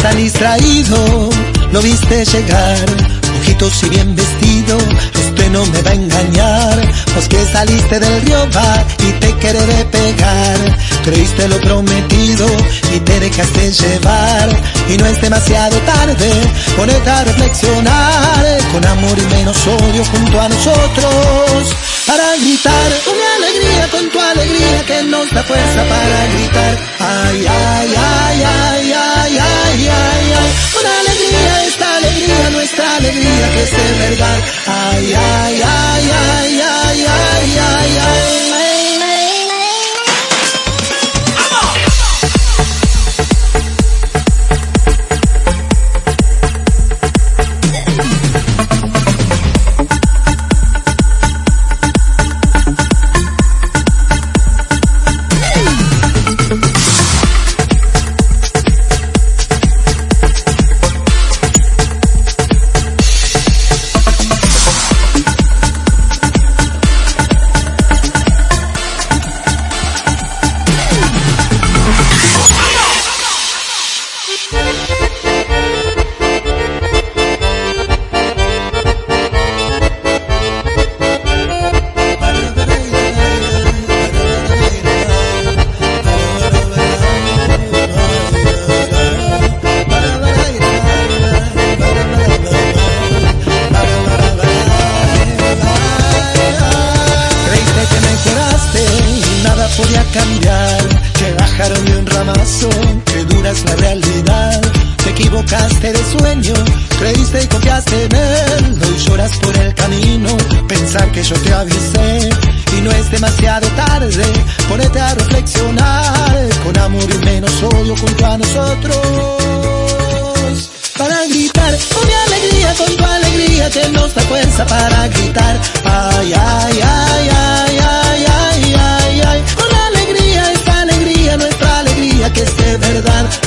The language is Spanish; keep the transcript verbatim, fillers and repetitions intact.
tan distraído, lo viste llegar, ojitos y bien vestido, usted no me va a engañar, vos que saliste del río va y te querés pegar, creíste lo prometido y te dejaste llevar, y no es demasiado tarde, ponete a reflexionar, con amor y menos odio junto a nosotros, para gritar, con mi alegría, con tu alegría que nos da fuerza para gritar, ay, ay, ay, ay, ay, ay, ay, ay, con alegría, esta alegría, nuestra alegría que es de verdad, ay, ay, ay, ay, ay, ay, ay, ay. Podía cambiar, te bajaron de un ramazo, que dura es la realidad, te equivocaste de sueño, creíste y confiaste en él, hoy lloras por el camino, pensar que yo te avisé, y no es demasiado tarde, ponete a reflexionar, con amor y menos odio junto a nosotros, para gritar, con mi alegría, con tu alegría, que nos da fuerza para gritar, ay, ay, ay, ay, ay, ay, ay, ay, con alegría, esta alegría, nuestra alegría que es de verdad,